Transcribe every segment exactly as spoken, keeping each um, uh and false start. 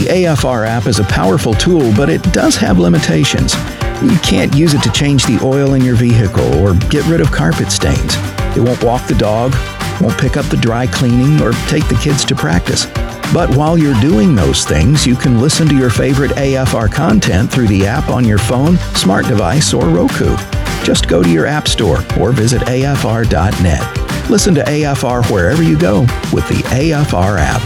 The A F R app is a powerful tool, but it does have limitations. You can't use it to change the oil in your vehicle or get rid of carpet stains. It won't walk the dog, won't pick up the dry cleaning, or take the kids to practice. But while you're doing those things, you can listen to your favorite A F R content through the app on your phone, smart device, or Roku. Just go to your app store or visit A F R dot net. Listen to A F R wherever you go with the A F R app.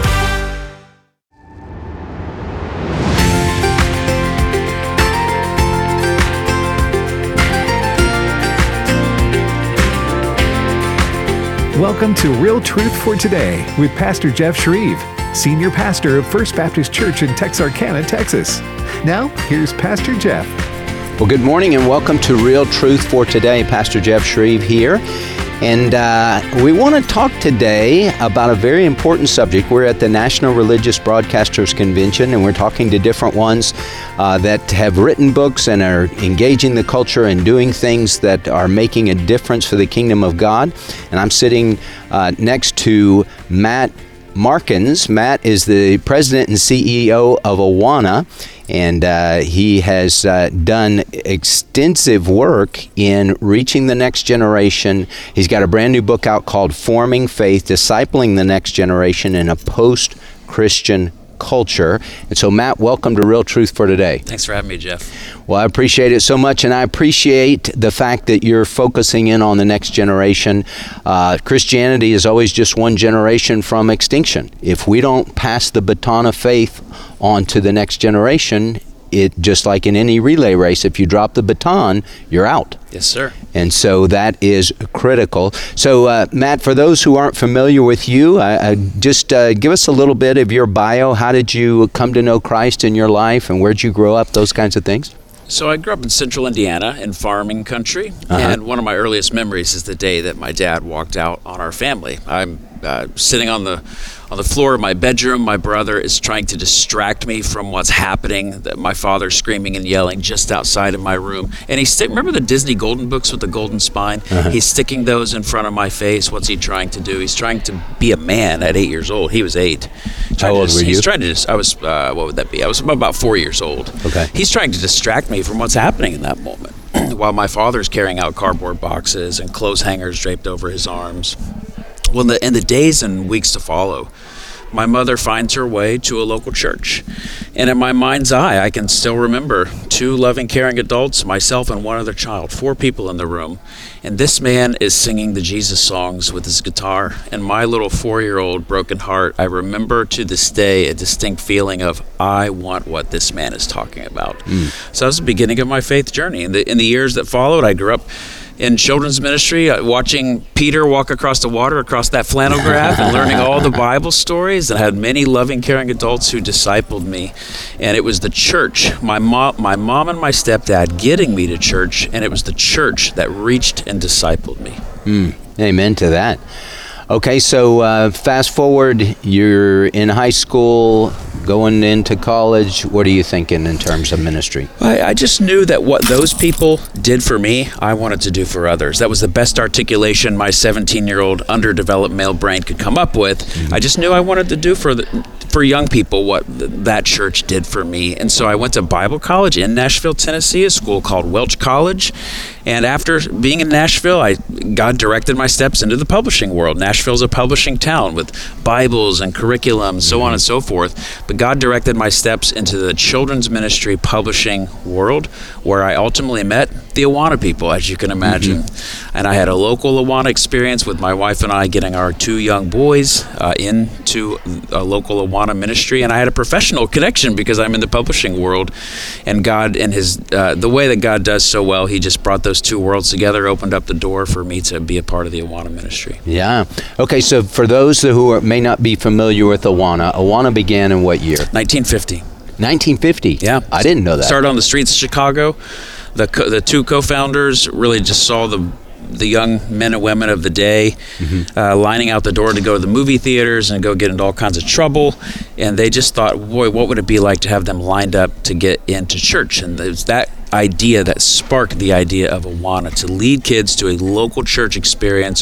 Welcome to Real Truth for Today with Pastor Jeff Shreve, Senior Pastor of First Baptist Church in Texarkana, Texas. Now, here's Pastor Jeff. Well, good morning and welcome to Real Truth for Today. Pastor Jeff Shreve here. And uh, we want to talk today about a very important subject. We're at the National Religious Broadcasters Convention, and we're talking to different ones uh, that have written books and are engaging the culture and doing things that are making a difference for the kingdom of God. And I'm sitting uh, next to Matt Markins. Matt is the president and C E O of Awana, and uh, he has uh, done extensive work in reaching the next generation. He's got a brand new book out called Forming Faith, Discipling the Next Generation in a Post-Christian Culture. And so, Matt, welcome to Real Truth for Today. Thanks for having me, Jeff. Well, I appreciate it so much, and I appreciate the fact that you're focusing in on the next generation. Uh, Christianity is always just one generation from extinction. If we don't pass the baton of faith on to the next generation, it just like in any relay race, if you drop the baton, you're out. Yes, sir. And so that is critical. So, uh, Matt, for those who aren't familiar with you, uh, uh, just uh, give us a little bit of your bio. How did you come to know Christ in your life, and where'd you grow up, those kinds of things? So I grew up in central Indiana in farming country, Uh-huh. and one of my earliest memories is the day that my dad walked out on our family. I'm uh, sitting on the on the floor of my bedroom. My brother is trying to distract me from what's happening. That my father's screaming and yelling just outside of my room, and he's sti- remember the Disney Golden books with the golden spine? Uh-huh. He's sticking those in front of my face. What's he trying to do? He's trying to be a man at eight years old. He was eight. How Trying to old dis- were you? He's trying to. Dis- I was. Uh, what would that be? I was about four years old. Okay. He's trying to distract me from what's happening in that moment, while my father's carrying out cardboard boxes and clothes hangers draped over his arms. Well, in the, in the days and weeks to follow, my mother finds her way to a local church. And in my mind's eye, I can still remember two loving, caring adults, myself and one other child, four people in the room. And this man is singing the Jesus songs with his guitar. And my little four-year-old broken heart, I remember to this day a distinct feeling of, I want what this man is talking about. Mm. So that was the beginning of my faith journey. In the, in the years that followed, I grew up in children's ministry, uh, watching Peter walk across the water, across that flannel graph, and learning all the Bible stories, and had many loving, caring adults who discipled me. And it was the church, my mom, my mom and my stepdad getting me to church, and it was the church that reached and discipled me. Mm, amen to that. Okay, so uh, fast forward, you're in high school, going into college. What are you thinking in terms of ministry? I, I just knew that what those people did for me, I wanted to do for others. That was the best articulation my seventeen-year-old underdeveloped male brain could come up with. Mm-hmm. I just knew I wanted to do for the, for young people what th- that church did for me. And so I went to Bible college in Nashville, Tennessee, a school called Welch College. And after being in Nashville, I God directed my steps into the publishing world. Nashville's a publishing town with Bibles and curriculum, so mm-hmm. on and so forth. But God directed my steps into the children's ministry publishing world, where I ultimately met the Awana people, as you can imagine. Mm-hmm. And I had a local Awana experience with my wife and I getting our two young boys uh, into a local Awana ministry. And I had a professional connection because I'm in the publishing world. And God, and his uh, the way that God does so well, he just brought those two worlds together, opened up the door for me to be a part of the Awana ministry. Yeah. Okay, so for those who are, may not be familiar with Awana, Awana began in what year? nineteen fifty. nineteen fifty? Yeah. I didn't know that. Started on the streets of Chicago. The co- the two co-founders really just saw the the young men and women of the day mm-hmm. uh, lining out the door to go to the movie theaters and go get into all kinds of trouble. And they just thought, boy, what would it be like to have them lined up to get into church? And there's that idea that sparked the idea of Awana, to lead kids to a local church experience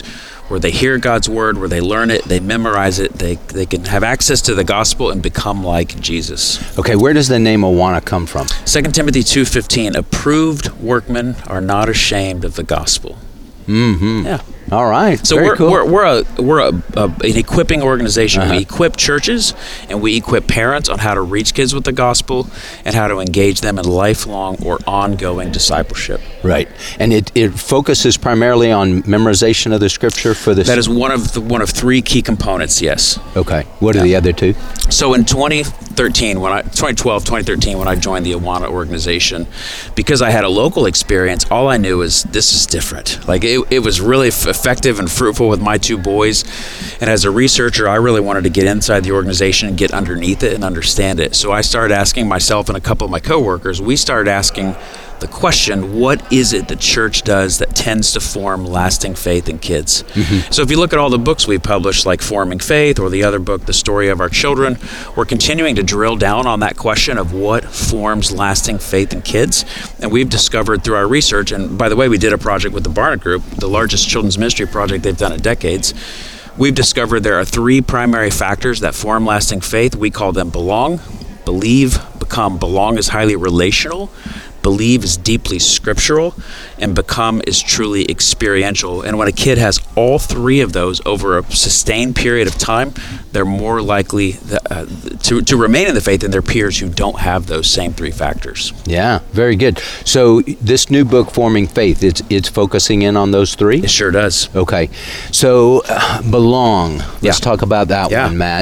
where they hear God's word, where they learn it, they memorize it, they they can have access to the gospel and become like Jesus. Okay, where does the name Awana come from? Second Timothy two fifteen, approved workmen are not ashamed of the gospel. Mm-hmm. Yeah. All right. So Very we're, cool. we're we're a we're a, a, an equipping organization. Uh-huh. We equip churches and we equip parents on how to reach kids with the gospel and how to engage them in lifelong or ongoing discipleship. Right, and it, it focuses primarily on memorization of the scripture for this. That is one of the, one of three key components. Yes. Okay. What are the other two? So in twenty thirteen, when I twenty twelve, twenty thirteen, when I joined the Awana organization, because I had a local experience, all I knew was this is different. Like it, it was really f- effective and fruitful with my two boys. And as a researcher, I really wanted to get inside the organization and get underneath it and understand it. So I started asking myself and a couple of my coworkers, we started asking the question, what is it the church does that tends to form lasting faith in kids? Mm-hmm. So if you look at all the books we've published, like Forming Faith, or the other book, The Story of Our Children, we're continuing to drill down on that question of what forms lasting faith in kids. And we've discovered through our research, and by the way, we did a project with the Barnett Group, the largest children's ministry project they've done in decades. We've discovered there are three primary factors that form lasting faith. We call them belong, believe, become. Belong is highly relational. Believe is deeply scriptural, and become is truly experiential. And when a kid has all three of those over a sustained period of time, they're more likely uh, to, to remain in the faith than their peers who don't have those same three factors. Yeah, very good. So this new book, Forming Faith, it's it's focusing in on those three? It sure does. Okay. So uh, belong. Let's Yeah. talk about that Yeah. one, Matt.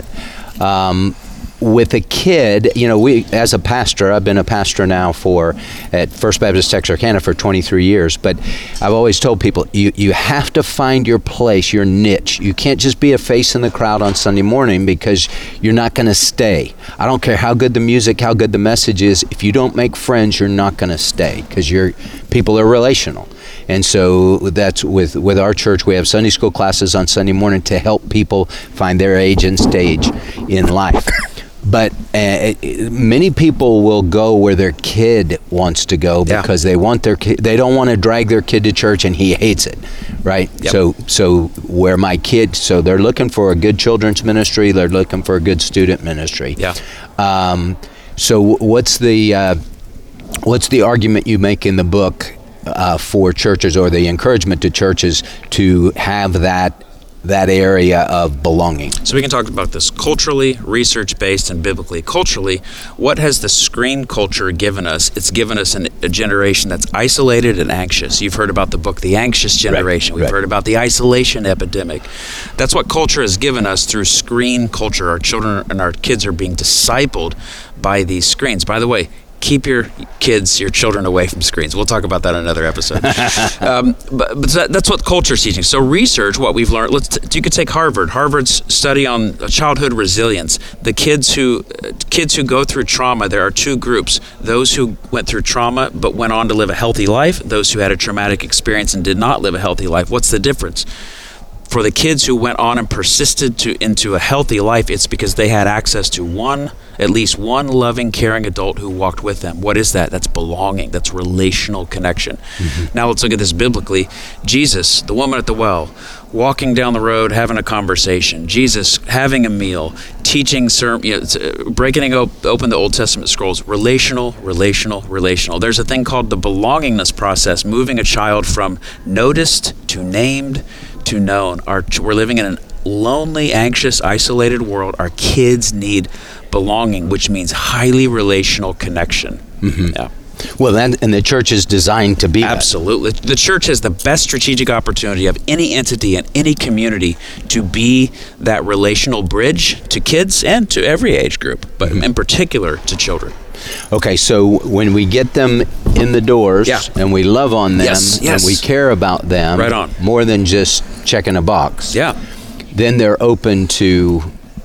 Um, with a kid, you know, we, as a pastor, I've been a pastor now for, at First Baptist Texarkana for twenty-three years, but I've always told people, you, you have to find your place, your niche. You can't just be a face in the crowd on Sunday morning because you're not going to stay. I don't care how good the music, how good the message is. If you don't make friends, you're not going to stay because you're, people are relational. And so that's with, with our church, we have Sunday school classes on Sunday morning to help people find their age and stage in life. But uh, many people will go where their kid wants to go because yeah. they want their kid, they don't want to drag their kid to church and he hates it, right? Yep. So so where my kid, so they're looking for a good children's ministry, they're looking for a good student ministry. Yeah. Um, so what's the uh, what's the argument you make in the book uh, for churches, or the encouragement to churches to have that that area of belonging? So we can talk about this culturally, research-based, and biblically. Culturally, what has the screen culture given us? It's given us an, a generation that's isolated and anxious. You've heard about the book, The Anxious Generation. Right, We've right. heard about the isolation epidemic. That's what culture has given us through screen culture. Our children and our kids are being discipled by these screens. By the way, keep your kids, your children away from screens. We'll talk about that in another episode. um, but but that, that's what culture is teaching. So research, what we've learned, let's t- you could take Harvard. Harvard's study on childhood resilience. The kids who uh, kids who go through trauma, there are two groups. Those who went through trauma but went on to live a healthy life. Those who had a traumatic experience and did not live a healthy life. What's the difference? For the kids who went on and persisted to into a healthy life, it's because they had access to one, at least one loving, caring adult who walked with them. What is that? That's belonging. That's relational connection. Mm-hmm. Now let's look at this biblically. Jesus, the woman at the well, walking down the road, having a conversation. Jesus having a meal, teaching, sermon, you know, breaking op- open the Old Testament scrolls. Relational, relational, relational. There's a thing called the belongingness process, moving a child from noticed to named to known. Our, we're living in a lonely, anxious, isolated world. Our kids need belonging, which means highly relational connection. Mm-hmm. Yeah. Well, then, and the church is designed to be Absolutely. that. The church has the best strategic opportunity of any entity and any community to be that relational bridge to kids and to every age group, but mm-hmm. in particular to children. Okay, so when we get them in the doors yeah. and we love on them yes, yes. and we care about them right on. more than just checking a box, yeah. then they're open to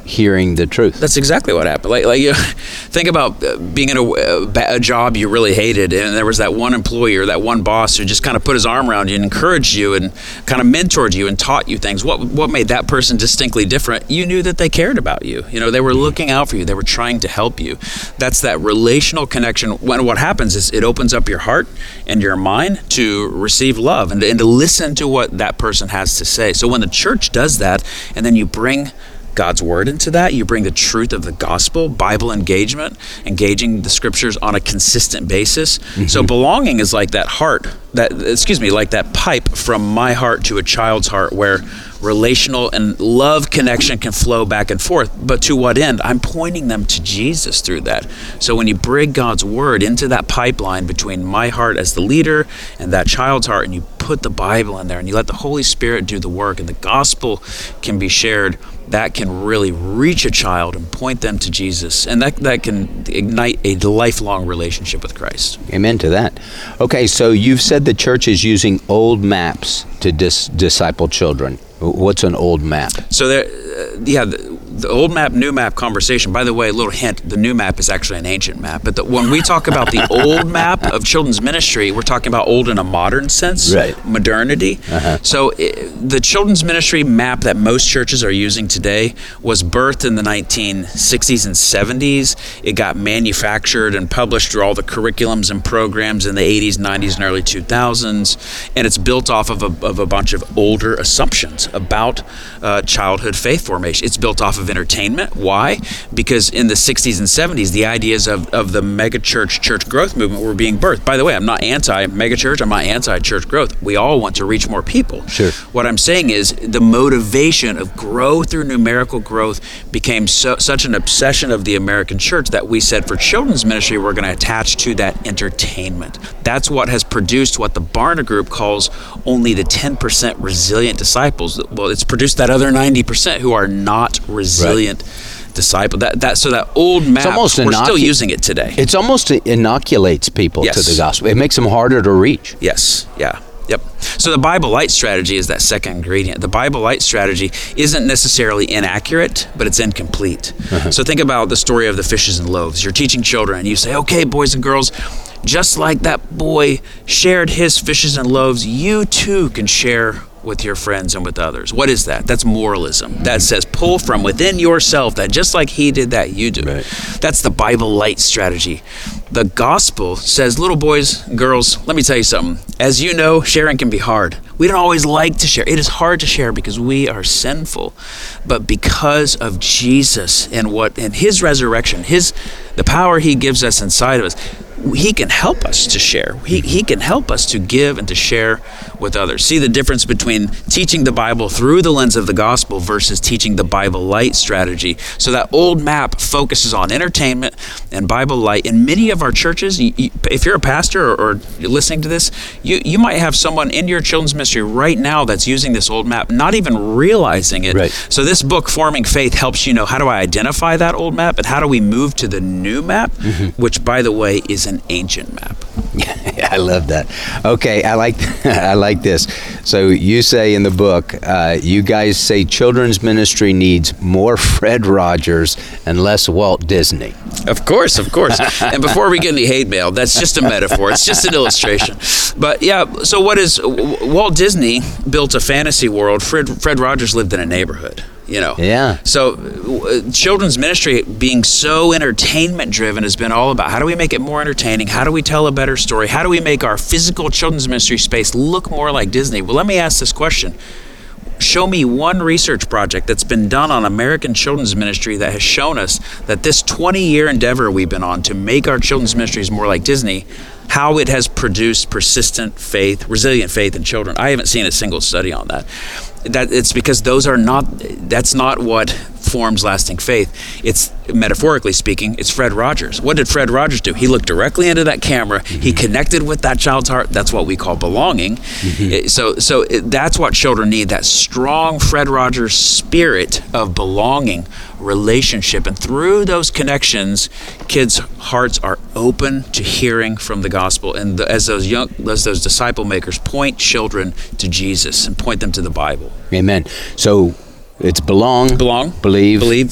hearing the truth. That's exactly what happened. Like, like you think about uh, being in a, a, a job you really hated, and there was that one employer, that one boss who just kind of put his arm around you and encouraged you and kind of mentored you and taught you things. What what made that person distinctly different? You knew that they cared about you. You know, they were looking out for you. They were trying to help you. That's that relational connection. When what happens is it opens up your heart and your mind to receive love and, and to listen to what that person has to say. So when the church does that, and then you bring God's word into that, you bring the truth of the gospel, Bible engagement, engaging the scriptures on a consistent basis. Mm-hmm. So belonging is like that heart, that excuse me, like that pipe from my heart to a child's heart, where relational and love connection can flow back and forth. But to what end? I'm pointing them to Jesus through that. So when you bring God's word into that pipeline between my heart as the leader and that child's heart, and you put the Bible in there and you let the Holy Spirit do the work, and the gospel can be shared, that can really reach a child and point them to Jesus. And that, that can ignite a lifelong relationship with Christ. Amen to that. Okay, so you've said the church is using old maps to dis- disciple children. What's an old map? So there, uh, yeah, the, the old map, new map conversation. By the way, a little hint: the new map is actually an ancient map. But the, when we talk about the old map of children's ministry, we're talking about old in a modern sense, right? Modernity. Uh-huh. So it, the children's ministry map that most churches are using today was birthed in the nineteen sixties and seventies. It got manufactured and published through all the curriculums and programs in the eighties, nineties, and early two thousands, and it's built off of a, of a bunch of older assumptions about uh, childhood faith formation. It's built off of entertainment. Why? Because in the sixties and seventies, the ideas of, of the megachurch church growth movement were being birthed. By the way, I'm not anti-megachurch. I'm not anti-church growth. We all want to reach more people. Sure. What I'm saying is the motivation of growth through numerical growth became so, such an obsession of the American church that we said for children's ministry, we're going to attach to that entertainment. That's what has produced what the Barna Group calls only the ten percent resilient disciples. Well, it's produced that other ninety percent who are not resilient right. disciple. That that so that old map, we're inocu- still using it today. It's almost inoculates people yes. to the gospel. It makes them harder to reach. Yes. Yeah. Yep. So the Bible Light strategy is that second ingredient. The Bible Light strategy isn't necessarily inaccurate, but it's incomplete. Uh-huh. So think about the story of the fishes and loaves. You're teaching children and you say, okay, boys and girls, just like that boy shared his fishes and loaves, you too can share with your friends and with others. What is that? That's moralism. That says pull from within yourself, that just like he did that, you do. Right. That's the Bible Light strategy. The gospel says, little boys and girls, let me tell you something. As you know, sharing can be hard. We don't always like to share. It is hard to share because we are sinful. But because of Jesus and what and his resurrection, his the power he gives us inside of us, he can help us to share. He, he can help us to give and to share with others. See the difference between teaching the Bible through the lens of the gospel versus teaching the Bible Light strategy. So that old map focuses on entertainment and Bible Light. In many of our churches, you, you, if you're a pastor or, or you're listening to this, you, you might have someone in your children's ministry right now that's using this old map, not even realizing it. Right. So this book, Forming Faith, helps you know how do I identify that old map and how do we move to the new map, mm-hmm. which, by the way, is an ancient map. Yeah, I love that. Okay, I like I like this. So you say in the book, uh, you guys say children's ministry needs more Fred Rogers and less Walt Disney. Of course, of course. And before we get any hate mail, that's just a metaphor. It's just an illustration. But yeah, so what is Walt Disney built a fantasy world. Fred Fred Rogers lived in a neighborhood. You know, yeah. So uh, children's ministry being so entertainment driven has been all about how do we make it more entertaining? How do we tell a better story? How do we make our physical children's ministry space look more like Disney? Well, let me ask this question. Show me one research project that's been done on American children's ministry that has shown us that this twenty-year endeavor we've been on to make our children's ministries more like Disney, how it has produced persistent faith, resilient faith in children. I haven't seen a single study on that. That it's because those are not, that's not what forms lasting faith. It's, metaphorically speaking, it's Fred Rogers. What did Fred Rogers do? He looked directly into that camera. Mm-hmm. He connected with that child's heart. That's what we call belonging. Mm-hmm. So so it, that's what children need, that strong Fred Rogers spirit of belonging, relationship. And through those connections, kids' hearts are open to hearing from the gospel. And the, as those young, as those disciple makers point children to Jesus and point them to the Bible. Amen. So it's belong, belong, believe, believe,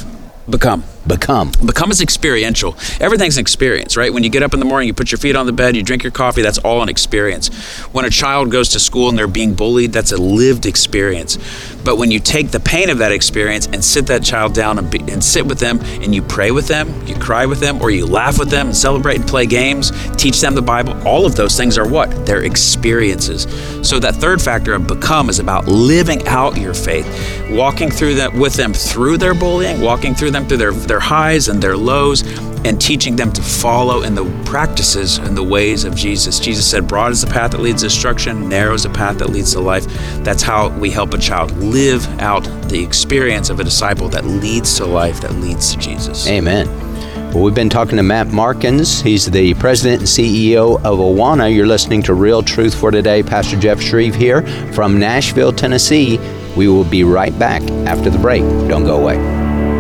Become. Become. Become is experiential. Everything's an experience, right? When you get up in the morning, you put your feet on the bed, you drink your coffee, that's all an experience. When a child goes to school and they're being bullied, that's a lived experience. But when you take the pain of that experience and sit that child down and, be, and sit with them, and you pray with them, you cry with them, or you laugh with them and celebrate and play games, teach them the Bible, all of those things are what? They're experiences. So that third factor of become is about living out your faith, walking through that with them through their bullying, walking through them through their, their highs and their lows, and teaching them to follow in the practices and the ways of Jesus. Jesus said, broad is the path that leads to destruction, narrow is the path that leads to life. That's how we help a child live out the experience of a disciple that leads to life, that leads to Jesus. Amen. Well, we've been talking to Matt Markins. He's the president and C E O of Awana. You're listening to Real Truth for Today. Pastor Jeff Shreve here from Nashville, Tennessee. We will be right back after the break. Don't go away.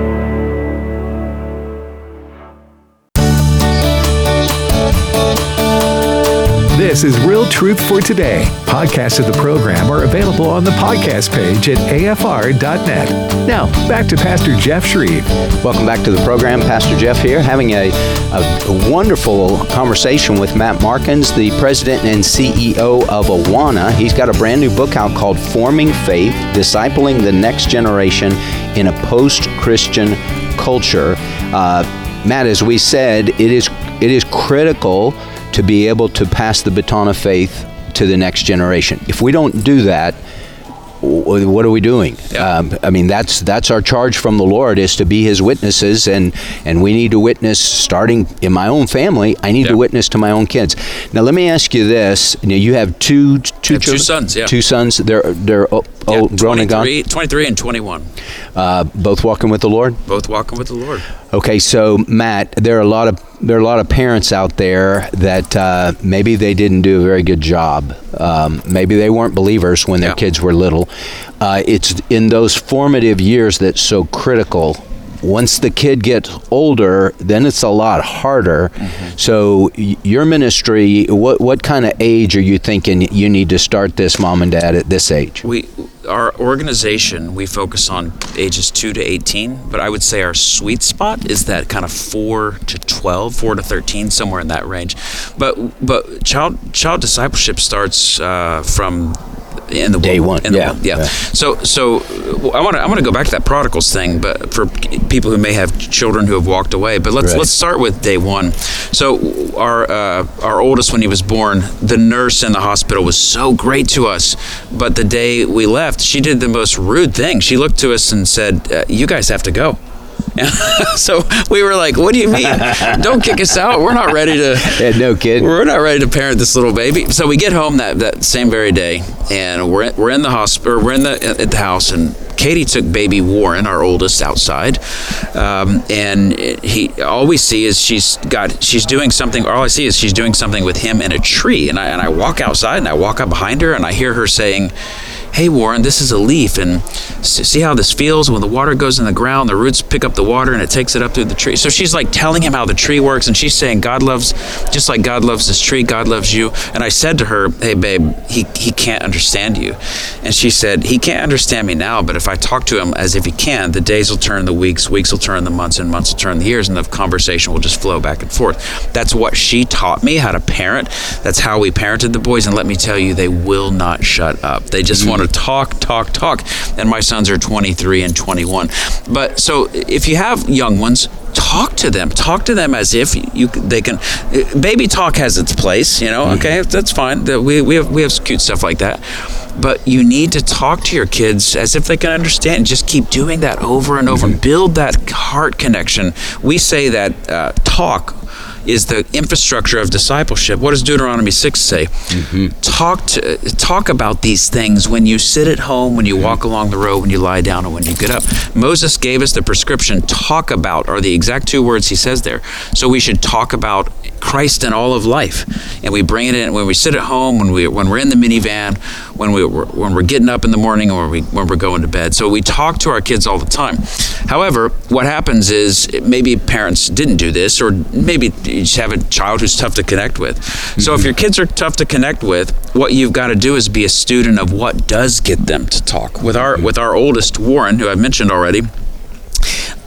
This is Real Truth for Today. Podcasts of the program are available on the podcast page at A F R dot net. Now, back to Pastor Jeff Shreve. Welcome back to the program. Pastor Jeff here, having a, a wonderful conversation with Matt Markins, the president and C E O of Awana. He's got a brand new book out called Forming Faith, Discipling the Next Generation in a Post-Christian Culture. Uh, Matt, as we said, it is it is critical to be able to pass the baton of faith to the next generation. If we don't do that, what are we doing? Yeah. Um, I mean, that's that's our charge from the Lord, is to be His witnesses, and and we need to witness. Starting in my own family, I need yeah. to witness to my own kids. Now, let me ask you this: you know, you have two two have two sons, yeah, two sons. They're they're oh, yeah, old, grown and gone. twenty-three and twenty-one. Uh, both walking with the Lord. Both walking with the Lord. Okay, so Matt, there are a lot of there are a lot of parents out there that uh, maybe they didn't do a very good job. Um, maybe they weren't believers when their yeah. kids were little. Uh, it's in those formative years that's so critical. Once the kid gets older, then it's a lot harder. Mm-hmm. So y- your ministry, what what kind of age are you thinking you need to start this, Mom and Dad, at this age? We, our organization, we focus on ages two to eighteen, but I would say our sweet spot is that kind of four to twelve, four to thirteen, somewhere in that range. But but child child discipleship starts uh, from in the day womb, one, in the yeah, womb. yeah. yeah. So, so I want to I want to go back to that prodigals thing, but for people who may have children who have walked away. But let's right. let's start with day one. So, our uh, our oldest, when he was born, the nurse in the hospital was so great to us. But the day we left, she did the most rude thing. She looked to us and said, uh, "You guys have to go." So we were like, what do you mean? Don't kick us out. We're not ready to. Yeah, no kid. We're not ready to parent this little baby. So we get home that, that same very day, and we're we're in the hospital. We're in the at the house, and Katie took baby Warren, our oldest, outside, um, and he. All we see is she's got she's doing something. All I see is she's doing something with him in a tree, and I and I walk outside and I walk up behind her and I hear her saying, "Hey Warren, this is a leaf, and see how this feels when the water goes in the ground, the roots pick up the water and it takes it up through the tree." So she's like telling him how the tree works, and she's saying, God loves, just like God loves this tree, God loves you. And I said to her, hey babe, he, he can't understand you. And she said, he can't understand me now, but if I talk to him as if he can, the days will turn the weeks, weeks will turn the months, and months will turn the years, and the conversation will just flow back and forth. That's what she taught me, how to parent. That's how we parented the boys, and let me tell you, they will not shut up. They just mm-hmm. want to talk, talk, talk. And my sons are twenty-three and twenty-one. But so if you have young ones, talk to them. Talk to them as if you they can. Baby talk has its place, you know. Mm-hmm. Okay, that's fine. We we have we have cute stuff like that. But you need to talk to your kids as if they can understand. Just keep doing that over and over. Mm-hmm. Build that heart connection. We say that uh, talk is the infrastructure of discipleship. What does Deuteronomy six say? Mm-hmm. Talk to, talk about these things when you sit at home, when you mm-hmm. walk along the road, when you lie down, and when you get up. Moses gave us the prescription. Talk about are the exact two words he says there. So we should talk about Christ in all of life, and we bring it in when we sit at home, when we when we're in the minivan, when we when we're getting up in the morning, or when we when we're going to bed. So we talk to our kids all the time. However, what happens is maybe parents didn't do this, or maybe you just have a child who's tough to connect with. Mm-hmm. So if your kids are tough to connect with, what you've got to do is be a student of what does get them to talk. With our with our oldest, Warren, who I've mentioned already,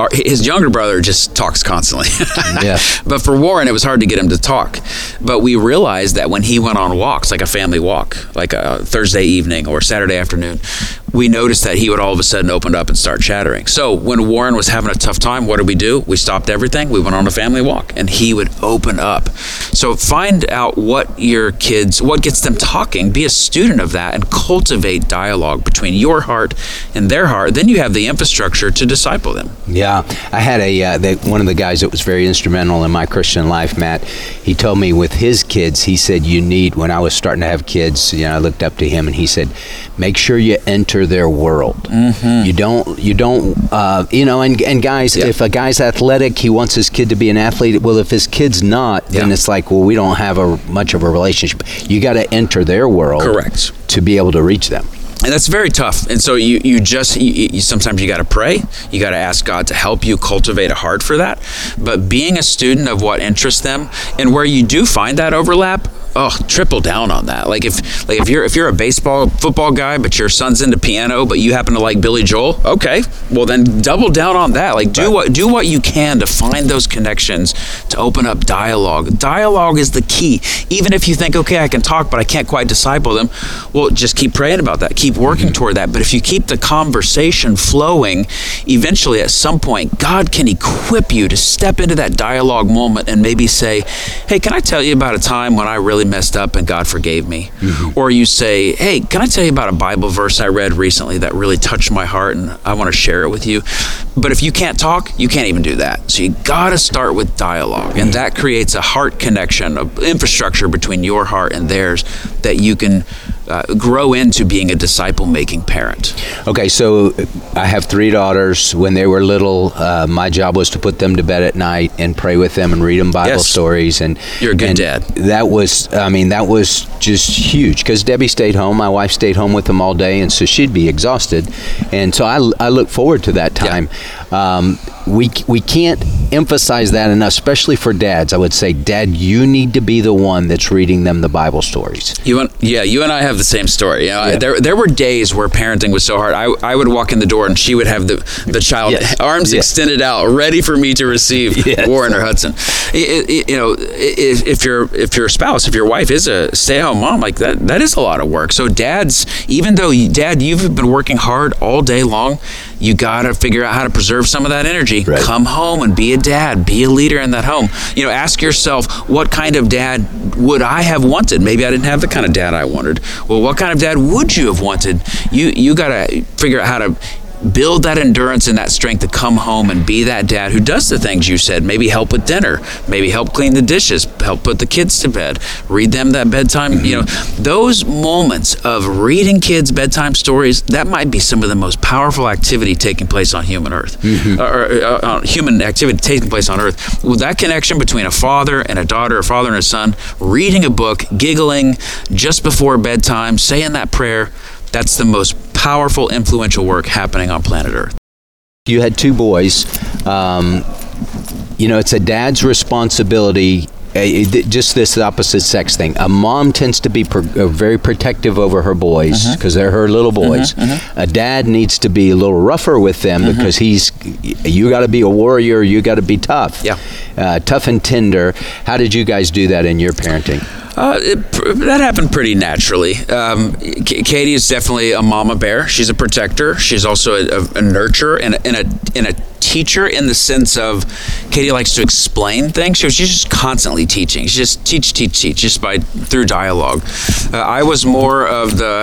our, his younger brother just talks constantly. Yeah. But for Warren, it was hard to get him to talk. But we realized that when he went on walks, like a family walk, like a Thursday evening or Saturday afternoon, we noticed that he would all of a sudden open up and start chattering. So when Warren was having a tough time, what did we do? We stopped everything. We went on a family walk, and he would open up. So find out what your kids, what gets them talking. Be a student of that and cultivate dialogue between your heart and their heart. Then you have the infrastructure to disciple them. Yeah, I had a uh, the, one of the guys that was very instrumental in my Christian life, Matt. He told me with his kids, he said, you need, when I was starting to have kids, you know, I looked up to him, and he said, make sure you enter their world. Mm-hmm. You don't, you don't, uh, you know, and, and guys, yeah. if a guy's athletic, he wants his kid to be an athlete. Well, if his kid's not, then yeah. it's like, well, we don't have a much of a relationship. You got to enter their world. Correct. To be able to reach them. And that's very tough. And so you, you just, you, you, sometimes you got to pray. You got to ask God to help you cultivate a heart for that. But being a student of what interests them, and where you do find that overlap, oh, triple down on that. Like if like if you're if you're a baseball, football guy, but your son's into piano, but you happen to like Billy Joel, okay, well then double down on that. Like do what do what you can to find those connections, to open up dialogue. Dialogue is the key. Even if you think, okay, I can talk, but I can't quite disciple them, well, just keep praying about that. Keep working toward that. But if you keep the conversation flowing, eventually at some point, God can equip you to step into that dialogue moment and maybe say, hey, can I tell you about a time when I really messed up and God forgave me? Mm-hmm. Or you say, hey, can I tell you about a Bible verse I read recently that really touched my heart and I want to share it with you? But if you can't talk, you can't even do that. So you got to start with dialogue, and that creates a heart connection, an infrastructure between your heart and theirs that you can Uh, grow into being a disciple-making parent. Okay, so I have three daughters. When they were little, uh, my job was to put them to bed at night and pray with them and read them Bible yes. stories. And you're a good and dad. That was, I mean, that was just huge because Debbie stayed home. My wife stayed home with them all day, and so she'd be exhausted. And so I, I look forward to that time. Yeah. Um, we we can't emphasize that enough, especially for dads. I would say, Dad, you need to be the one that's reading them the Bible stories. You and, yeah, you and I have the same story. You know, yeah. I, there there were days where parenting was so hard. I I would walk in the door and she would have the the child yes. arms yes. extended out, ready for me to receive yes. Warren or Hudson. It, it, you know, if, if your if your spouse, if your wife is a stay-at-home mom, like that, that is a lot of work. So dads, even though you, Dad, you've been working hard all day long, you got to figure out how to preserve some of that energy. Right. Come home and be a dad, be a leader in that home. You know, ask yourself, what kind of dad would I have wanted? Maybe I didn't have the kind of dad I wanted. Well, what kind of dad would you have wanted? You you got to figure out how to build that endurance and that strength to come home and be that dad who does the things you said. Maybe help with dinner, maybe help clean the dishes, help put the kids to bed, read them that bedtime. Mm-hmm. You know, those moments of reading kids bedtime stories, that might be some of the most powerful activity taking place on human earth, mm-hmm. or, or uh, human activity taking place on earth. With that connection between a father and a daughter, a father and a son, reading a book, giggling just before bedtime, saying that prayer, that's the most powerful, influential work happening on planet Earth. You had two boys. Um, you know, it's a dad's responsibility. Uh, just this opposite sex thing. A mom tends to be pro- uh, very protective over her boys because uh-huh. they're her little boys. Uh-huh. Uh-huh. A dad needs to be a little rougher with them uh-huh. because he's, you got to be a warrior, you got to be tough. Yeah. Uh, tough and tender. How did you guys do that in your parenting? Uh, it, that happened pretty naturally. Um, K- Katie is definitely a mama bear. She's a protector. She's also a, a, a nurturer and a, and a and a teacher in the sense of Katie likes to explain things. So she's just constantly teaching. She just teach, teach, teach, just by through dialogue. Uh, I was more of the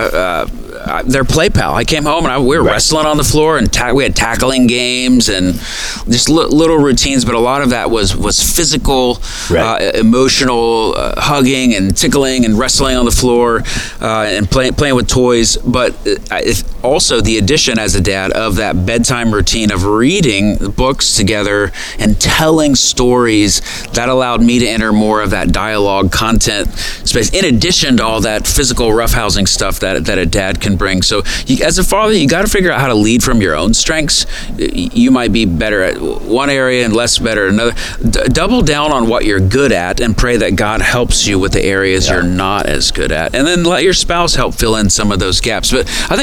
uh, their play pal. I came home and I, we were right. wrestling on the floor, and ta- we had tackling games and just li- little routines. But a lot of that was was physical, right. uh, emotional, uh, hugging and tickling and wrestling on the floor uh, and play, playing with toys. But uh, also the addition as a dad of that bedtime routine of reading books together and telling stories, that allowed me to enter more of that dialogue content space, in addition to all that physical roughhousing stuff that that a dad can bring. So you, as a father, you got to figure out how to lead from your own strengths. You might be better at one area and less better at another. D- double down on what you're good at and pray that God helps you with the areas yeah. you're not as good at. And then let your spouse help fill in some of those gaps. But I think one of the main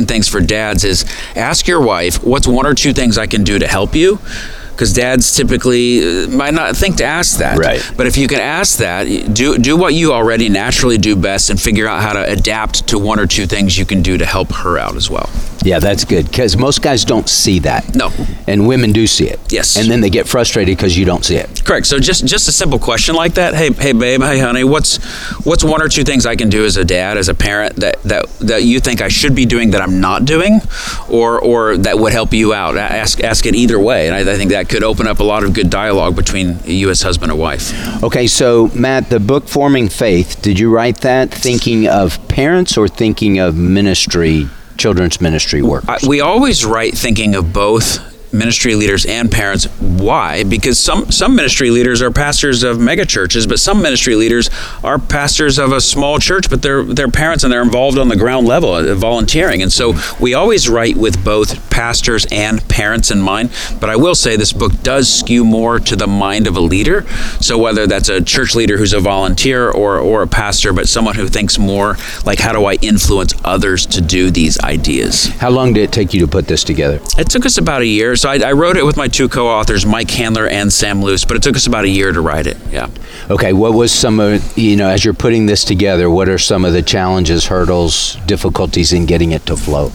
main things for dads is ask your wife, what's one or two things I can do to help you? Because dads typically might not think to ask that. Right. But if you can ask that, do do what you already naturally do best and figure out how to adapt to one or two things you can do to help her out as well. Yeah, that's good, because most guys don't see that. No. And women do see it. Yes. And then they get frustrated because you don't see it. Correct. So just just a simple question like that. Hey, hey, babe. Hey, honey. What's what's one or two things I can do as a dad, as a parent, that that, that you think I should be doing that I'm not doing, or or that would help you out? Ask ask it either way, and I, I think that could open up a lot of good dialogue between you as husband and wife. Okay, so Matt, the book Forming Faith, did you write that thinking of parents or thinking of ministry, children's ministry work? We always write thinking of both ministry leaders and parents. Why? Because some some ministry leaders are pastors of mega churches, but some ministry leaders are pastors of a small church, but they're they're parents and they're involved on the ground level, uh, volunteering. And so we always write with both pastors and parents in mind. But I will say this book does skew more to the mind of a leader. So whether that's a church leader who's a volunteer or or a pastor, but someone who thinks more like, how do I influence others to do these ideas? How long did it take you to put this together? It took us about a year. So I, I wrote it with my two co-authors, Mike Handler and Sam Luce, but it took us about a year to write it. Yeah. Okay, what was some of, you know, as you're putting this together, what are some of the challenges, hurdles, difficulties in getting it to flow?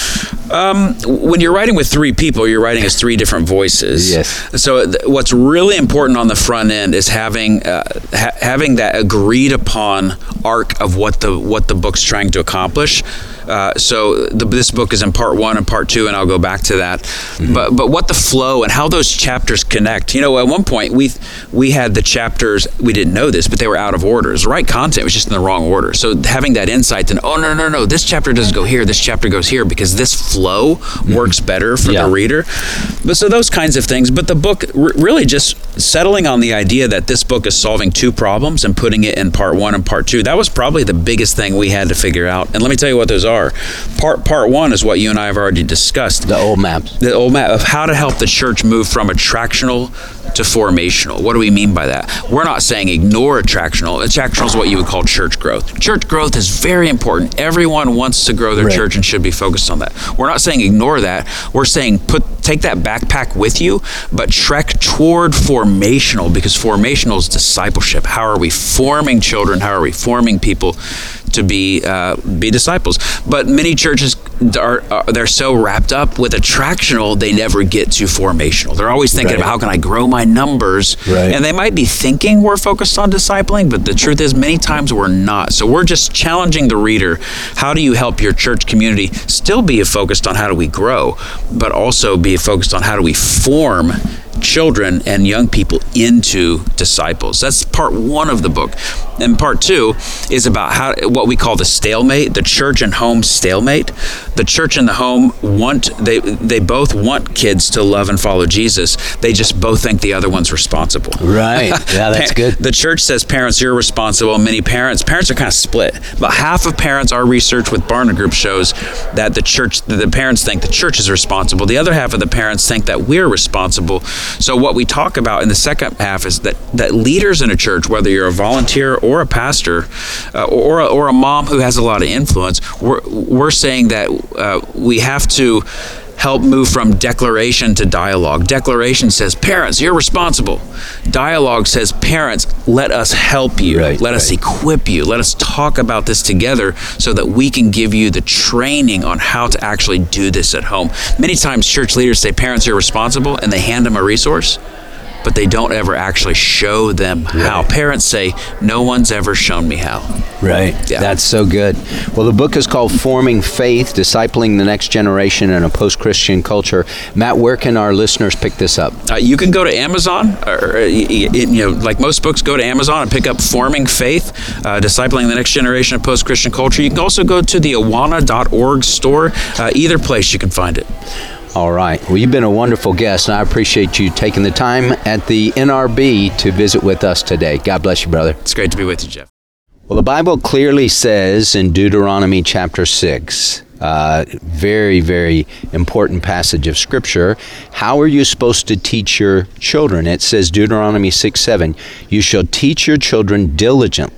Um, when you're writing with three people, you're writing as three different voices. Yes. So th- what's really important on the front end is having uh, ha- having that agreed upon arc of what the what the book's trying to accomplish. Uh, so the, this book is in part one and part two, and I'll go back to that. Mm-hmm. But but what the flow and how those chapters connect. You know, at one point we we had the chapters, we didn't know this, but they were out of order. It was the right content, it was just in the wrong order. So having that insight, then oh no no no, this chapter doesn't go here, this chapter goes here, because this flow mm-hmm. works better for yeah. the reader. But so those kinds of things. But the book r- really just settling on the idea that this book is solving two problems and putting it in part one and part two. That was probably the biggest thing we had to figure out. And let me tell you what those are. Part part one is what you and I have already discussed. The old map. The old map of how to help the church move from attractional to formational. What do we mean by that? We're not saying ignore attractional. Attractional is what you would call church growth. Church growth is very important. Everyone wants to grow their right. church and should be focused on that. We're not saying ignore that. We're saying put take that backpack with you, but trek toward formational, because formational is discipleship. How are we forming children? How are we forming people to be uh, be disciples? But many churches are, are they're so wrapped up with attractional, they never get to formational. They're always thinking right. about how can I grow my numbers, right. and they might be thinking we're focused on discipling, but the truth is many times we're not. So we're just challenging the reader. How do you help your church community still be focused on how do we grow, but also be focused on how do we form children and young people into disciples? That's part one of the book. And part two is about how what we call the stalemate, the church and home stalemate. The church and the home want they they both want kids to love and follow Jesus. They just both think the other one's responsible. Right. Yeah, that's good. The church says parents, you're responsible. Many parents, parents are kind of split. About half of parents, our research with Barna Group shows that the church, the parents think the church is responsible. The other half of the parents think that we're responsible. So what we talk about in the second half is that, that leaders in a church, whether you're a volunteer or a pastor uh, or, a, or a mom who has a lot of influence, we're, we're saying that uh, we have to help move from declaration to dialogue. Declaration says, parents, you're responsible. Dialogue says, parents, let us help you. Right, let right. us equip you. Let us talk about this together so that we can give you the training on how to actually do this at home. Many times church leaders say, parents, you're responsible, and they hand them a resource, but they don't ever actually show them how. Right. Parents say, no one's ever shown me how. Right. Yeah. That's so good. Well, the book is called Forming Faith, Discipling the Next Generation in a Post-Christian Culture. Matt, where can our listeners pick this up? Uh, you can go to Amazon, or, you know, like most books, go to Amazon and pick up Forming Faith, uh, Discipling the Next Generation of Post-Christian Culture. You can also go to the awana dot org store. Uh, either place you can find it. All right. Well, you've been a wonderful guest, and I appreciate you taking the time at the N R B to visit with us today. God bless you, brother. It's great to be with you, Jeff. Well, the Bible clearly says in Deuteronomy chapter six, uh, very, very important passage of Scripture, how are you supposed to teach your children? It says, Deuteronomy six seven, you shall teach your children diligently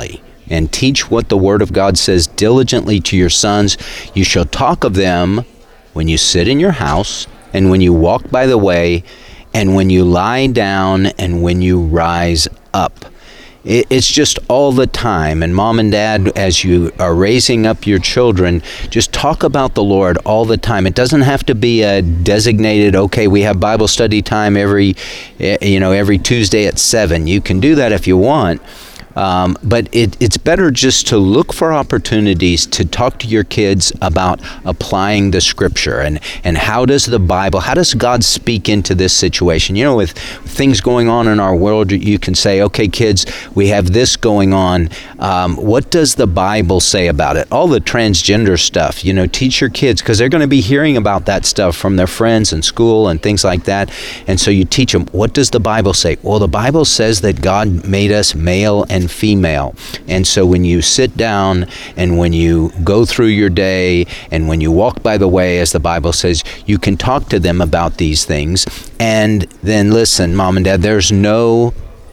and teach what the Word of God says diligently to your sons. You shall talk of them when you sit in your house, and when you walk by the way, and when you lie down, and when you rise up. It's just all the time. And mom and dad, as you are raising up your children, just talk about the Lord all the time. It doesn't have to be a designated, okay, we have Bible study time every, you know, every Tuesday at seven. You can do that if you want. Um, but it, it's better just to look for opportunities to talk to your kids about applying the Scripture and, and how does the Bible, how does God speak into this situation? You know, with things going on in our world, you can say, okay, kids, we have this going on. Um, what does the Bible say about it? All the transgender stuff, you know, teach your kids, because they're going to be hearing about that stuff from their friends in school and things like that. And so you teach them, what does the Bible say? Well, the Bible says that God made us male and female. And so when you sit down and when you go through your day and when you walk by the way, as the Bible says, you can talk to them about these things. And then listen, mom and dad, there's no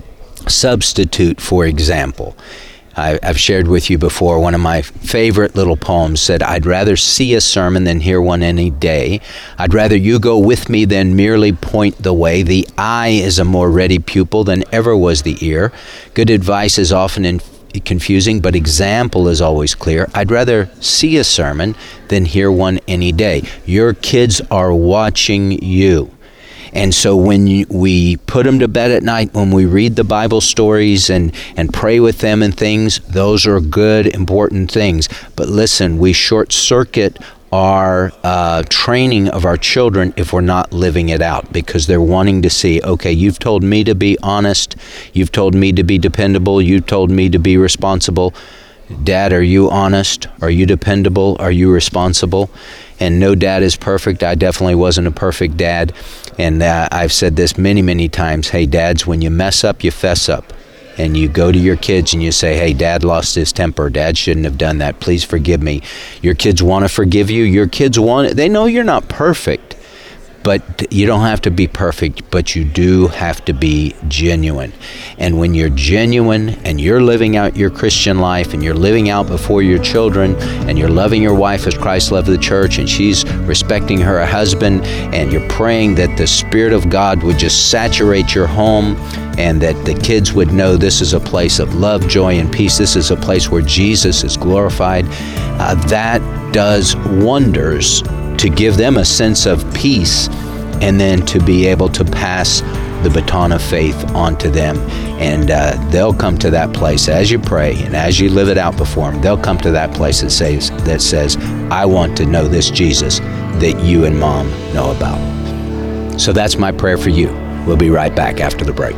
substitute for example. I, I've shared with you before, one of my favorite little poems said, I'd rather see a sermon than hear one any day. I'd rather you go with me than merely point the way. The eye is a more ready pupil than ever was the ear. Good advice is often in confusing, but example is always clear. I'd rather see a sermon than hear one any day. Your kids are watching you. And so when you, we put them to bed at night, when we read the Bible stories and, and pray with them and things, those are good, important things. But listen, we short-circuit our uh, training of our children if we're not living it out, because they're wanting to see, okay, you've told me to be honest, you've told me to be dependable, you've told me to be responsible. Dad, are you honest? Are you dependable? Are you responsible? And no dad is perfect. I definitely wasn't a perfect dad. And uh, I've said this many, many times. Hey, dads, when you mess up, you fess up. And you go to your kids and you say, hey, dad lost his temper. Dad shouldn't have done that. Please forgive me. Your kids want to forgive you. Your kids want it. They know you're not perfect. But you don't have to be perfect, but you do have to be genuine. And when you're genuine and you're living out your Christian life and you're living out before your children and you're loving your wife as Christ loved the church and she's respecting her husband, and you're praying that the Spirit of God would just saturate your home and that the kids would know this is a place of love, joy, and peace. This is a place where Jesus is glorified. Uh, that does wonders to give them a sense of peace, and then to be able to pass the baton of faith on to them. And uh, they'll come to that place as you pray and as you live it out before them. They'll come to that place that says, that says, I want to know this Jesus that you and mom know about. So that's my prayer for you. We'll be right back after the break.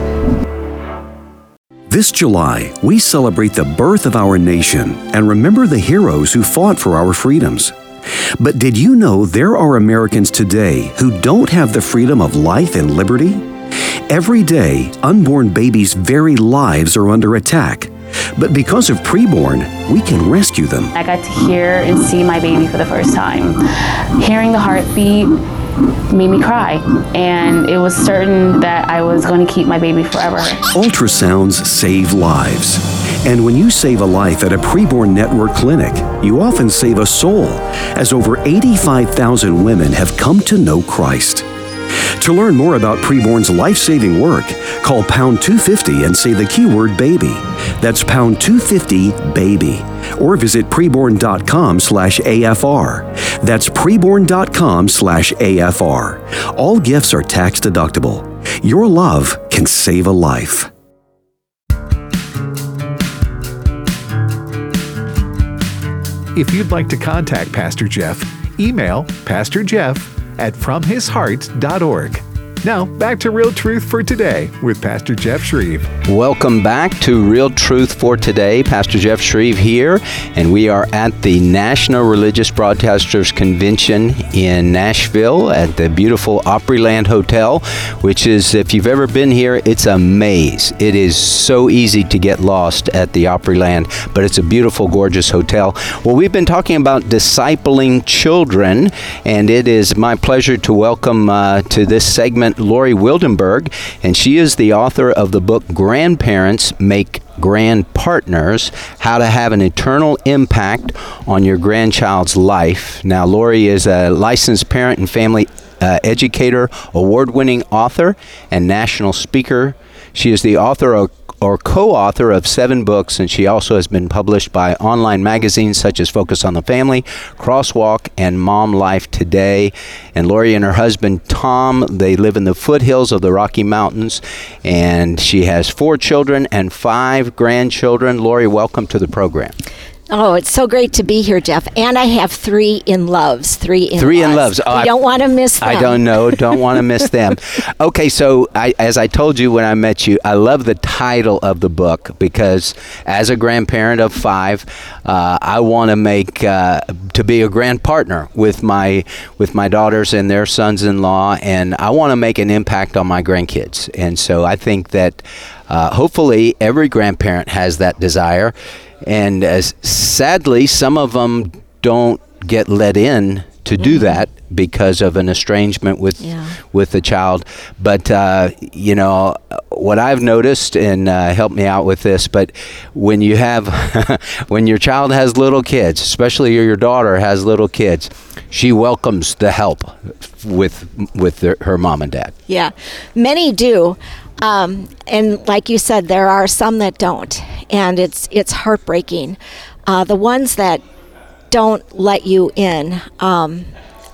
This July, we celebrate the birth of our nation and remember the heroes who fought for our freedoms. But did you know there are Americans today who don't have the freedom of life and liberty? Every day, unborn babies' very lives are under attack. But because of Preborn, we can rescue them. I got to hear and see my baby for the first time. Hearing the heartbeat made me cry, and it was certain that I was going to keep my baby forever. Ultrasounds save lives. And when you save a life at a Preborn Network clinic, you often save a soul, as over eighty-five thousand women have come to know Christ. To learn more about Preborn's life-saving work, call pound two fifty and say the keyword baby. That's pound two fifty baby. Or visit preborn.com slash AFR. That's preborn.com slash AFR. All gifts are tax deductible. Your love can save a life. If you'd like to contact Pastor Jeff, email pastor jeff at from his heart dot org. Now, back to Real Truth for Today with Pastor Jeff Shreve. Welcome back to Real Truth for Today. Pastor Jeff Shreve here, and we are at the National Religious Broadcasters Convention in Nashville at the beautiful Opryland Hotel, which is, if you've ever been here, it's a maze. It is so easy to get lost at the Opryland, but it's a beautiful, gorgeous hotel. Well, we've been talking about discipling children, and it is my pleasure to welcome uh, to this segment Aunt Lori Wildenberg, and she is the author of the book Grandparents Make Grand Partners, How to Have an Eternal Impact on Your Grandchild's Life. Now, Lori is a licensed parent and family uh, educator, award-winning author, and national speaker. She is the author of or co-author of seven books, and she also has been published by online magazines such as Focus on the Family, Crosswalk, and Mom Life Today. And Lori and her husband, Tom, they live in the foothills of the Rocky Mountains, and she has four children and five grandchildren. Lori, welcome to the program. Oh, it's so great to be here, Jeff. And I have three in-loves, three in-loves. Three in-loves. Oh, you I, don't want to miss them. I don't know. Don't want to miss them. Okay, so I, as I told you when I met you, I love the title of the book because as a grandparent of five, uh, I want to make, uh, to be a grand partner with my, with my daughters and their sons-in-law, and I want to make an impact on my grandkids. And so I think that uh, hopefully every grandparent has that desire. And as sadly, some of them don't get let in to do Mm-hmm. that because of an estrangement with Yeah. with the child. But uh, you know what I've noticed, and uh, help me out with this. But when you have, when your child has little kids, especially your daughter has little kids, she welcomes the help with with their, her mom and dad. Yeah, many do. Um, and like you said, there are some that don't. And it's it's heartbreaking. Uh, the ones that don't let you in, um,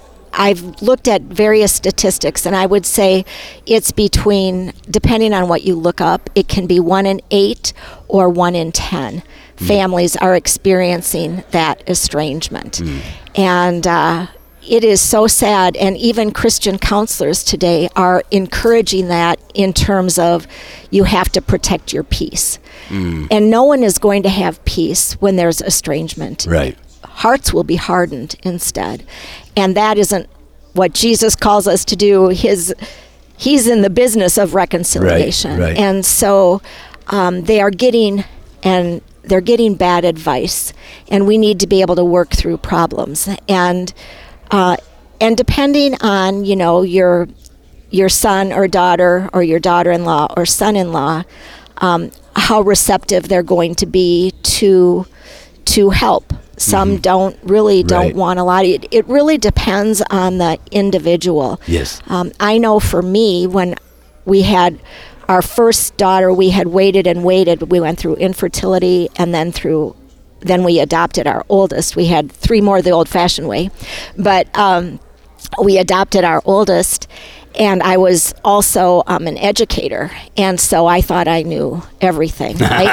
I've looked at various statistics, and I would say it's between, depending on what you look up, it can be one in eight or one in ten mm. families are experiencing that estrangement. Mm. And uh, it is so sad, and even Christian counselors today are encouraging that in terms of you have to protect your peace. Mm. And no one is going to have peace when there's estrangement. Right. Hearts will be hardened instead. And that isn't what Jesus calls us to do. His, he's in the business of reconciliation. Right, right. And so um, they are getting, and they're getting bad advice. And we need to be able to work through problems. And uh, and depending on, you know, your your son or daughter or your daughter-in-law or son-in-law, um, how receptive they're going to be to to help. Some mm-hmm. don't really don't right. want a lot. It, it really depends on the individual. Yes. Um, I know for me, when we had our first daughter, we had waited and waited. We went through infertility and then through, then we adopted our oldest. We had three more the old-fashioned way, but um, we adopted our oldest. And I was also um, an educator, and so I thought I knew everything,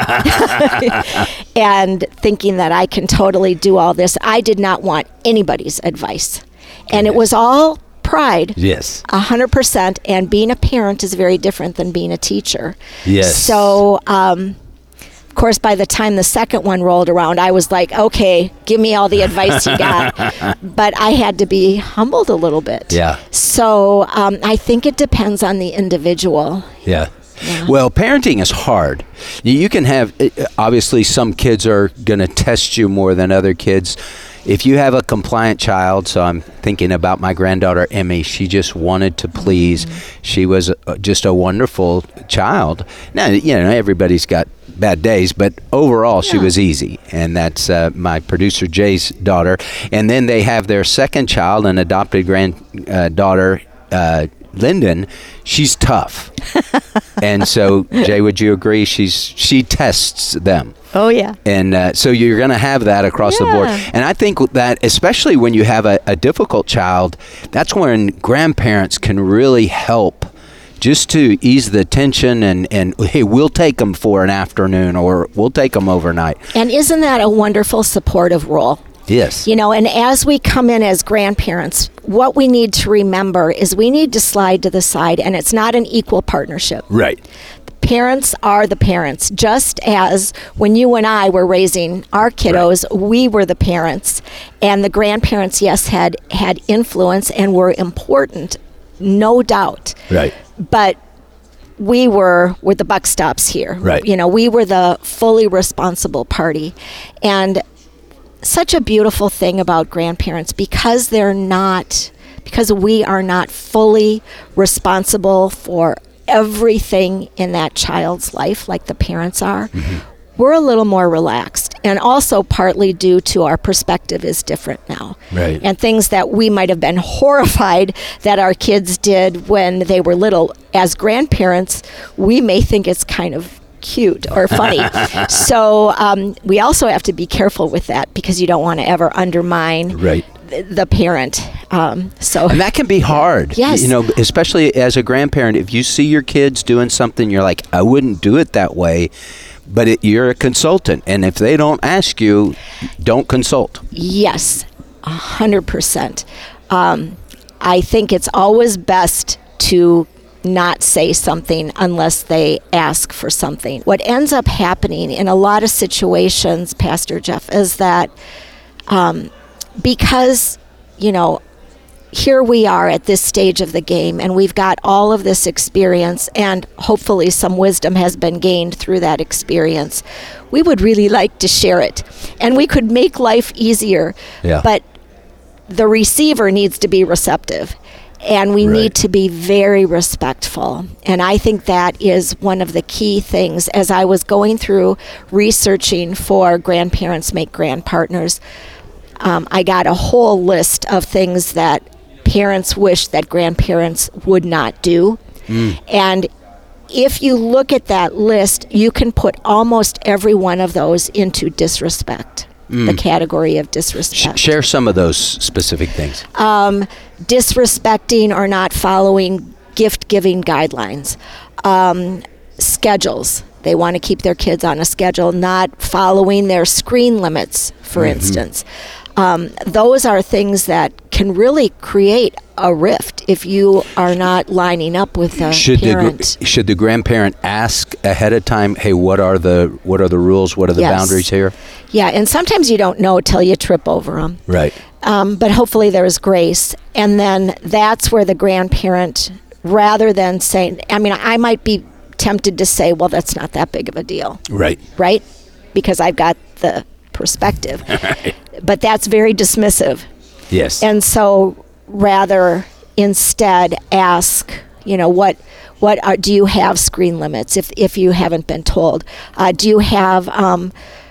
right? And thinking that I can totally do all this. I did not want anybody's advice. And it was all pride. Yes. one hundred percent. And being a parent is very different than being a teacher. Yes. So, um, of course, by the time the second one rolled around, I was like, okay, give me all the advice you got. But I had to be humbled a little bit. Yeah. So um, I think it depends on the individual. Yeah. Yeah. Well, parenting is hard. You you can have, obviously, some kids are going to test you more than other kids. If you have a compliant child, so I'm thinking about my granddaughter, Emmy, she just wanted to please. Mm-hmm. She was a, just a wonderful child. Now, you know, everybody's got bad days, but overall yeah. she was easy. And that's uh, my producer Jay's daughter. And then they have their second child, an adopted granddaughter, uh, Lyndon. She's tough. And so, Jay, would you agree? She's she tests them. Oh, yeah. And uh, so you're going to have that across yeah. the board. And I think that, especially when you have a, a difficult child, that's when grandparents can really help just to ease the tension and, and, hey, we'll take them for an afternoon or we'll take them overnight. And isn't that a wonderful supportive role? Yes. You know, and as we come in as grandparents, what we need to remember is we need to slide to the side, and it's not an equal partnership. Right. Parents are the parents. Just as when you and I were raising our kiddos, right. we were the parents. And the grandparents, yes, had, had influence and were important, no doubt. Right. But we were where the buck stops here. Right. You know, we were the fully responsible party. And such a beautiful thing about grandparents, because they're not because we are not fully responsible for everything in that child's life like the parents are, mm-hmm. we're a little more relaxed. And also partly due to our perspective is different now. Right. And things that we might have been horrified that our kids did when they were little, as grandparents, we may think it's kind of cute or funny. So um, we also have to be careful with that because you don't want to ever undermine right. the, the parent. Um, so and that can be hard. Yes. You know, especially as a grandparent, if you see your kids doing something, you're like, I wouldn't do it that way. But it, you're a consultant, and if they don't ask you, don't consult. Yes, a hundred percent. Um, I think it's always best to not say something unless they ask for something. What ends up happening in a lot of situations, Pastor Jeff, is that um, because, you know, here we are at this stage of the game, and we've got all of this experience, and hopefully some wisdom has been gained through that experience. We would really like to share it, and we could make life easier, yeah. but the receiver needs to be receptive, and we right. need to be very respectful. And I think that is one of the key things. As I was going through researching for Grandparents Make Grand Partners, um, I got a whole list of things that parents wish that grandparents would not do. Mm. And if you look at that list, you can put almost every one of those into disrespect, mm. the category of disrespect. Sh- share some of those specific things. Um, disrespecting or not following gift-giving guidelines. Um, schedules. They want to keep their kids on a schedule, not following their screen limits, for mm-hmm. instance. Um, those are things that can really create a rift if you are not lining up with the should parent. The, should the grandparent ask ahead of time, hey, what are the what are the rules? What are the yes. boundaries here? Yeah, and sometimes you don't know till you trip over them. Right. Um, but hopefully there's grace. And then that's where the grandparent, rather than saying, I mean, I might be tempted to say, well, that's not that big of a deal. Right. Right? Because I've got the perspective. Right. But that's very dismissive. Yes. And so rather instead ask, you know, what what are, do you have screen limits if, if you haven't been told? Uh, do you have um,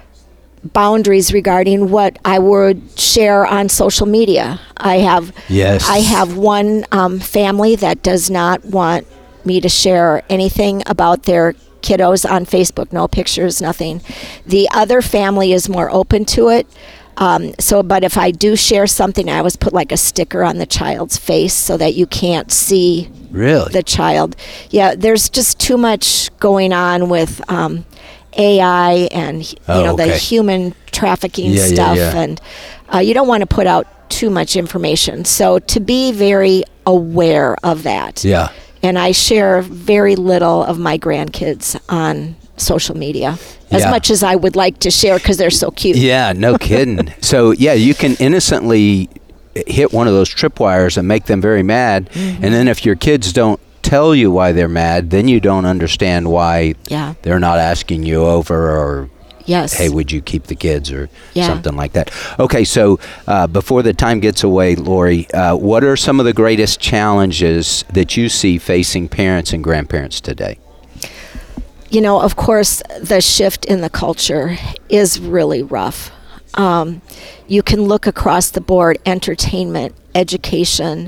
boundaries regarding what I would share on social media? I have yes. I have one um, family that does not want me to share anything about their kiddos on Facebook, no pictures, nothing. The other family is more open to it. Um, so, but if I do share something, I always put like a sticker on the child's face so that you can't see really the child. Yeah, there's just too much going on with um, A I and you oh, know okay. the human trafficking yeah, stuff, yeah, yeah. and uh, you don't want to put out too much information. So to be very aware of that. Yeah. And I share very little of my grandkids on social media, as yeah. much as I would like to share because they're so cute. Yeah, no kidding. So, yeah, you can innocently hit one of those tripwires and make them very mad. Mm-hmm. And then if your kids don't tell you why they're mad, then you don't understand why yeah. they're not asking you over or, yes. hey, would you keep the kids or yeah. something like that. Okay, so uh, before the time gets away, Lori, uh, what are some of the greatest challenges that you see facing parents and grandparents today? You know, of course, the shift in the culture is really rough. Um, you can look across the board, entertainment, education,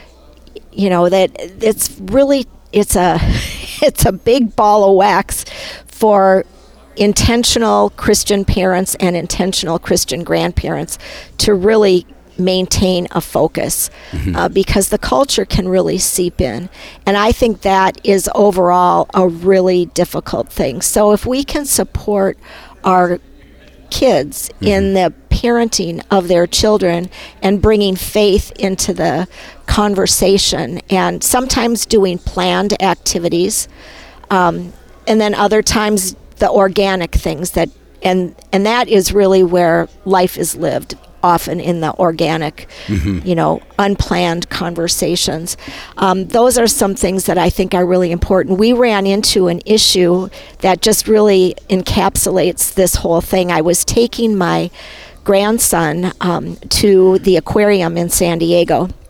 you know, that it's really, it's a, it's a big ball of wax for intentional Christian parents and intentional Christian grandparents to really maintain a focus mm-hmm. uh, because the culture can really seep in. And I think that is overall a really difficult thing. So if we can support our kids mm-hmm. in the parenting of their children and bringing faith into the conversation and sometimes doing planned activities um, and then other times the organic things that and and that is really where life is lived, often in the organic, mm-hmm. you know, unplanned conversations. Um, those are some things that I think are really important. We ran into an issue that just really encapsulates this whole thing. I was taking my grandson um, to the aquarium in San Diego,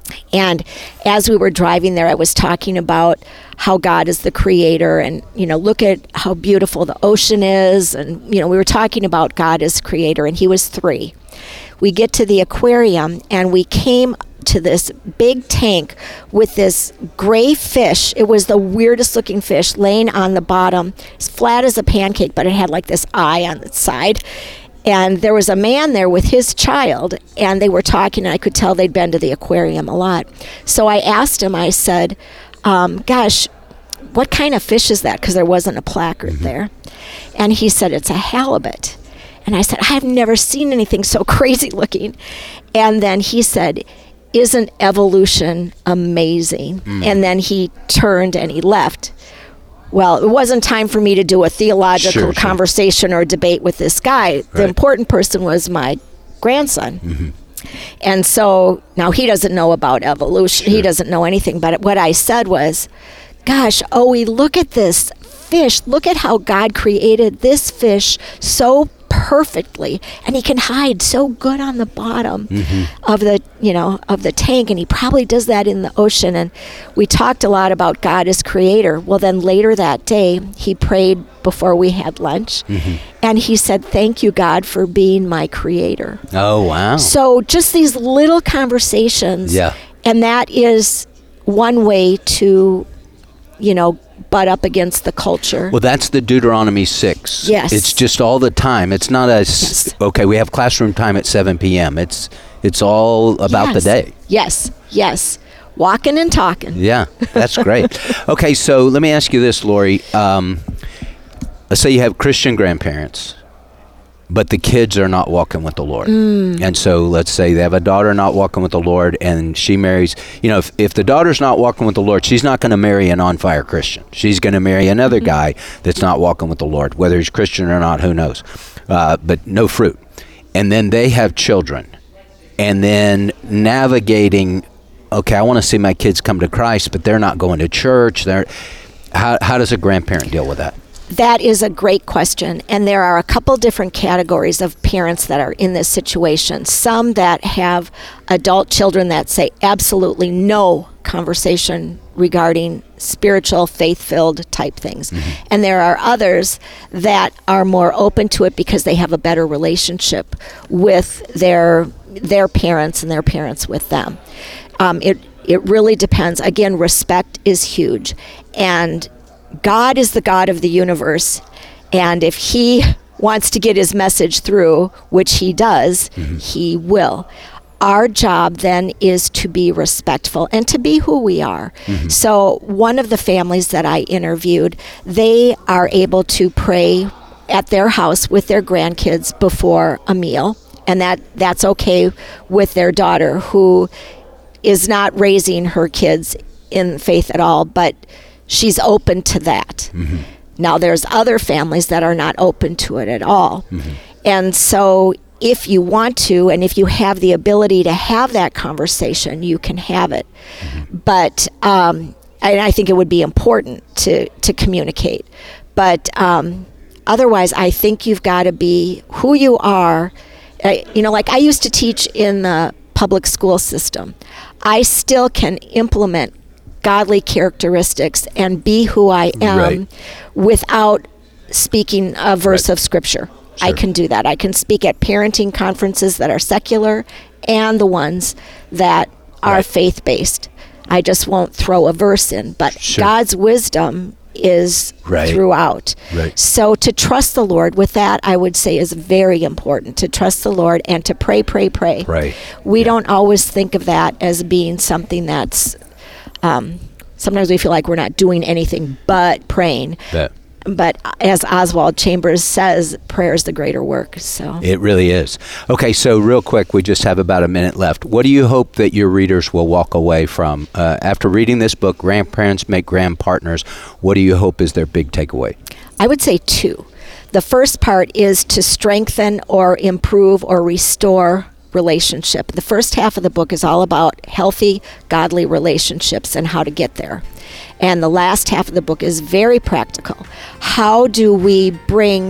And as we were driving there, I was talking about how God is the creator and, you know, look at how beautiful the ocean is. And, you know, we were talking about God as creator, and he was three. We get to the aquarium, and we came to this big tank with this gray fish. It was the weirdest looking fish laying on the bottom, as flat as a pancake, but it had like this eye on its side. And there was a man there with his child, and they were talking, and I could tell they'd been to the aquarium a lot. So I asked him, I said, um, gosh, what kind of fish is that? Because there wasn't a placard mm-hmm. there. And he said, it's a halibut. And I said, I've never seen anything so crazy looking. And then he said, isn't evolution amazing? Mm. And then he turned and he left. Well, it wasn't time for me to do a theological sure, conversation sure. or debate with this guy. Right. The important person was my grandson. Mm-hmm. And so now he doesn't know about evolution. Sure. He doesn't know anything. But what I said was, gosh, Owie, look at this fish. Look at how God created this fish so perfectly, and he can hide so good on the bottom mm-hmm. of the, you know, of the tank, and he probably does that in the ocean. And we talked a lot about God as creator. Well, then later that day, he prayed before we had lunch, mm-hmm. and he said, thank you, God, for being my creator. Oh, wow. So just these little conversations, yeah. and that is one way to, you know, butt up against the culture. Well, that's the Deuteronomy six. Yes. It's just all the time. It's not a, yes. okay, we have classroom time at seven p.m. It's it's all about yes. the day. Yes, yes. Walking and talking. Yeah, that's great. Okay, so let me ask you this, Lori. Um, let's say you have Christian grandparents, but the kids are not walking with the Lord. Mm. And so let's say they have a daughter not walking with the Lord, and she marries, you know, if, if the daughter's not walking with the Lord, she's not going to marry an on-fire Christian. She's going to marry another mm-hmm. guy that's not walking with the Lord. Whether he's Christian or not, who knows? Uh, but no fruit. And then they have children. And then navigating, okay, I want to see my kids come to Christ, but they're not going to church. They're, how, how does a grandparent deal with that? That is a great question, and there are a couple different categories of parents that are in this situation. Some that have adult children that say absolutely no conversation regarding spiritual, faith-filled type things. Mm-hmm. And there are others that are more open to it because they have a better relationship with their their parents and their parents with them. Um, it it really depends. Again, respect is huge, and God is the God of the universe, and if he wants to get his message through, which he does, mm-hmm. he will. Our job then is to be respectful and to be who we are. Mm-hmm. So one of the families that I interviewed, they are able to pray at their house with their grandkids before a meal, and that, that's okay with their daughter, who is not raising her kids in faith at all, but she's open to that. Mm-hmm. Now, there's other families that are not open to it at all. Mm-hmm. And so if you want to, and if you have the ability to have that conversation, you can have it. Mm-hmm. But um, and I think it would be important to, to communicate. But um, otherwise, I think you've got to be who you are. Uh, you know, like I used to teach in the public school system. I still can implement godly characteristics and be who I am right. without speaking a verse right. of scripture. Sure. I can do that. I can speak at parenting conferences that are secular and the ones that are right. faith-based. I just won't throw a verse in, but sure. God's wisdom is right. throughout. Right. So to trust the Lord with that, I would say, is very important. To trust the Lord and to pray, pray, pray. Right. We yeah. don't always think of that as being something that's Um, sometimes we feel like we're not doing anything but praying. That. But as Oswald Chambers says, prayer is the greater work. So it really is. Okay, so real quick, we just have about a minute left. What do you hope that your readers will walk away from? Uh, after reading this book, Grandparents Make Grand Partners, what do you hope is their big takeaway? I would say two. The first part is to strengthen or improve or restore relationship. The first half of the book is all about healthy, godly relationships and how to get there. And the last half of the book is very practical. How do we bring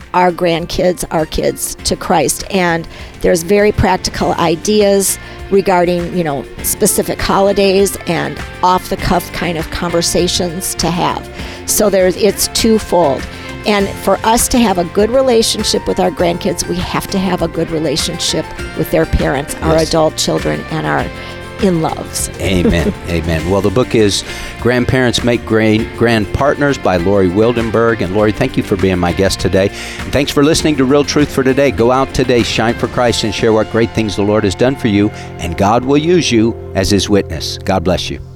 our grandkids, our kids to Christ. And there's very practical ideas regarding, you know, specific holidays and off-the-cuff kind of conversations to have. So there's it's twofold. And for us to have a good relationship with our grandkids, we have to have a good relationship with their parents, our Yes. adult children, and our in-loves. Amen. Amen. Well, the book is Grandparents Make Grand, Grand Partners by Lori Wildenberg. And Lori, thank you for being my guest today. And thanks for listening to Real Truth for Today. Go out today, shine for Christ, and share what great things the Lord has done for you. And God will use you as His witness. God bless you.